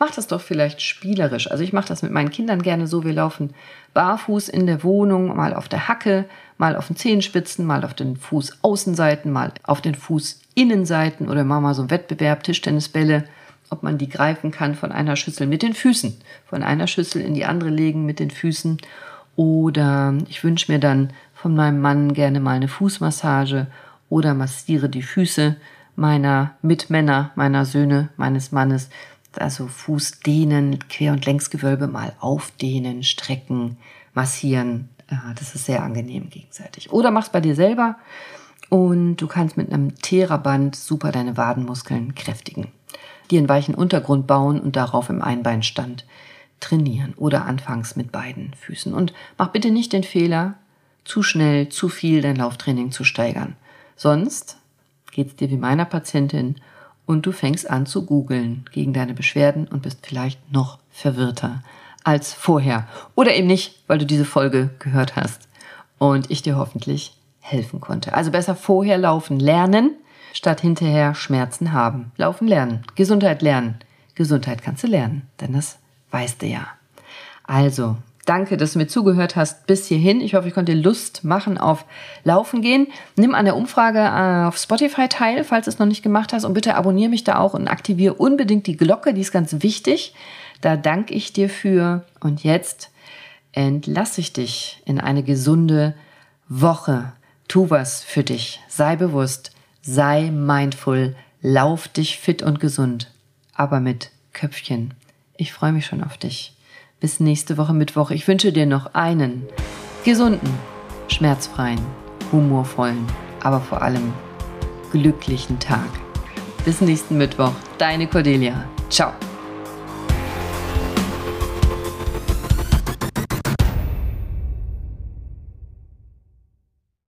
mach das doch vielleicht spielerisch. Also ich mache das mit meinen Kindern gerne so, wir laufen barfuß in der Wohnung, mal auf der Hacke, mal auf den Zehenspitzen, mal auf den Fußaußenseiten, mal auf den Fußinnenseiten oder machen mal so einen Wettbewerb, Tischtennisbälle, ob man die greifen kann von einer Schüssel mit den Füßen, von einer Schüssel in die andere legen mit den Füßen. Oder ich wünsche mir dann von meinem Mann gerne mal eine Fußmassage oder massiere die Füße meiner Mitmänner, meiner Söhne, meines Mannes. Also Fuß dehnen, Quer- und Längsgewölbe mal aufdehnen, strecken, massieren. Das ist sehr angenehm gegenseitig. Oder mach's bei dir selber und du kannst mit einem Theraband super deine Wadenmuskeln kräftigen. Dir einen weichen Untergrund bauen und darauf im Einbeinstand trainieren oder anfangs mit beiden Füßen. Und mach bitte nicht den Fehler, zu schnell, zu viel dein Lauftraining zu steigern. Sonst geht's dir wie meiner Patientin und du fängst an zu googeln gegen deine Beschwerden und bist vielleicht noch verwirrter als vorher. Oder eben nicht, weil du diese Folge gehört hast und ich dir hoffentlich helfen konnte. Also besser vorher laufen lernen, statt hinterher Schmerzen haben. Laufen lernen, Gesundheit lernen. Gesundheit kannst du lernen, denn das weißt du ja. Also, danke, dass du mir zugehört hast bis hierhin. Ich hoffe, ich konnte dir Lust machen auf Laufen gehen. Nimm an der Umfrage auf Spotify teil, falls du es noch nicht gemacht hast. Und bitte abonniere mich da auch und aktiviere unbedingt die Glocke, die ist ganz wichtig. Da danke ich dir für. Und jetzt entlasse ich dich in eine gesunde Woche. Tu was für dich. Sei bewusst, sei mindful, lauf dich fit und gesund. Aber mit Köpfchen. Ich freue mich schon auf dich. Bis nächste Woche Mittwoch. Ich wünsche dir noch einen gesunden, schmerzfreien, humorvollen, aber vor allem glücklichen Tag. Bis nächsten Mittwoch. Deine Cordelia. Ciao.